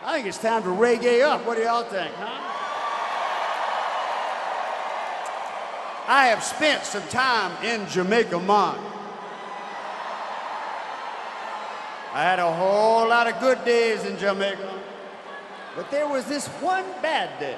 I think it's time to reggae up. What do y'all think, huh? I have spent some time in Jamaica, Mon. I had a whole lot of good days in Jamaica, but there was this one bad day.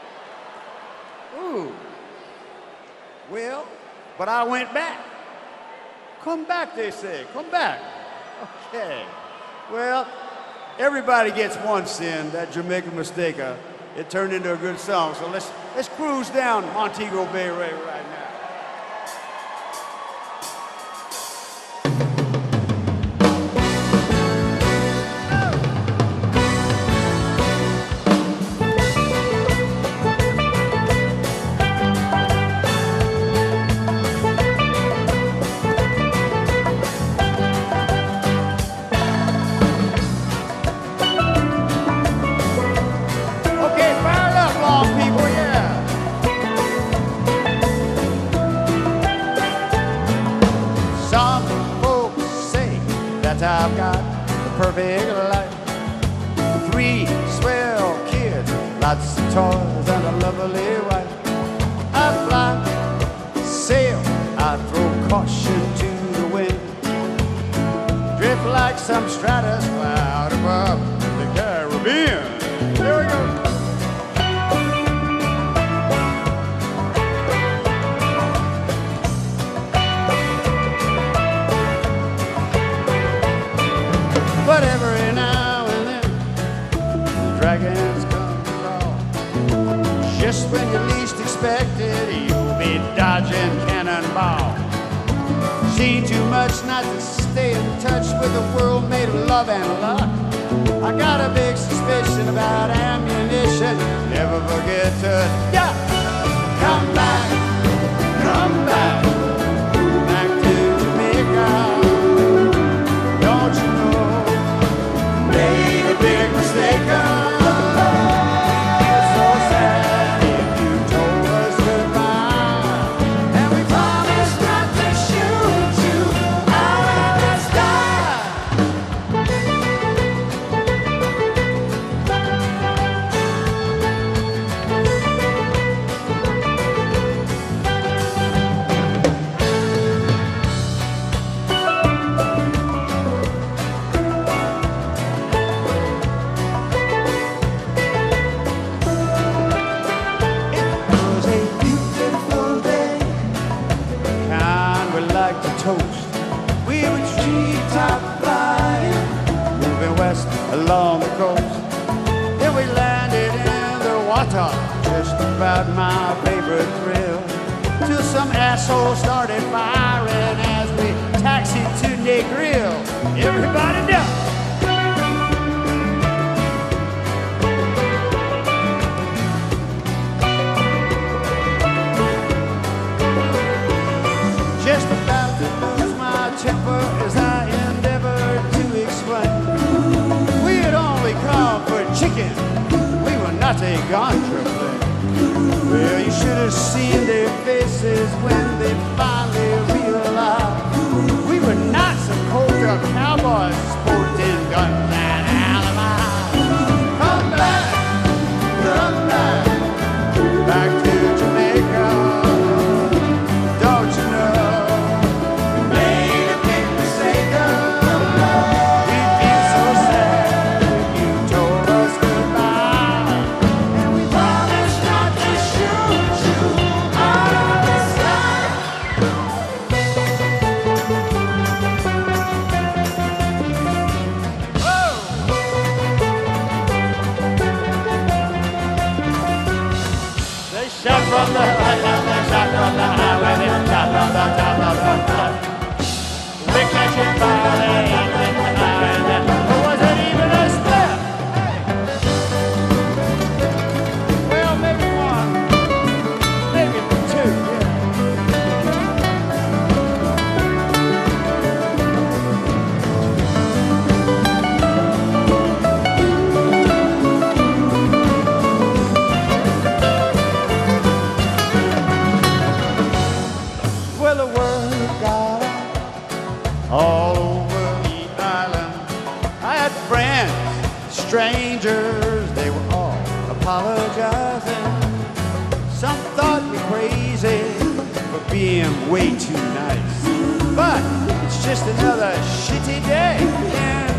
Ooh. Well, but I went back. Come back, they say. Come back. Okay. Well, everybody gets one sin, that Jamaican mistake. It turned into a good song. So let's cruise down Montego Bay right now. I've got the perfect life. 3 swell kids, lots of toys, and a lovely wife. I fly, sail, I throw caution to the wind. Drift like some stratus cloud above the Caribbean. Here we go. But every now and then, the dragons come to call. Just when you least expect it, you'll be dodging cannonball. Seen too much not to stay in touch with a world made of love and luck. I got a big suspicion about ammunition. Never forget to come back, come back, back to Jamaica. Don't you know? Made a big mistake. It's so sad if you told us goodbye, and we promised not to shoot you out of the sky. Toast. We were treetop flying, moving west along the coast. Then we landed in the water, just about my favorite thrill. Till some asshole started firing as we taxied to Negril. Everybody down. Just about to lose my temper as I endeavored to explain. We had only come for chicken. We were not a gantry plane. Well, you should have seen their faces when they finally realized we were not some cold-up cowboys sporting guns and alibis. Come back, back to Jamaica. Don't you know? Shot from the highway, shot from the highway, shot from the top of the top. We catch it by the end of the night, and there wasn't even a step. Well, maybe 1, maybe 2, strangers, they were all apologizing. Some thought me crazy for being way too nice, but it's just another shitty day in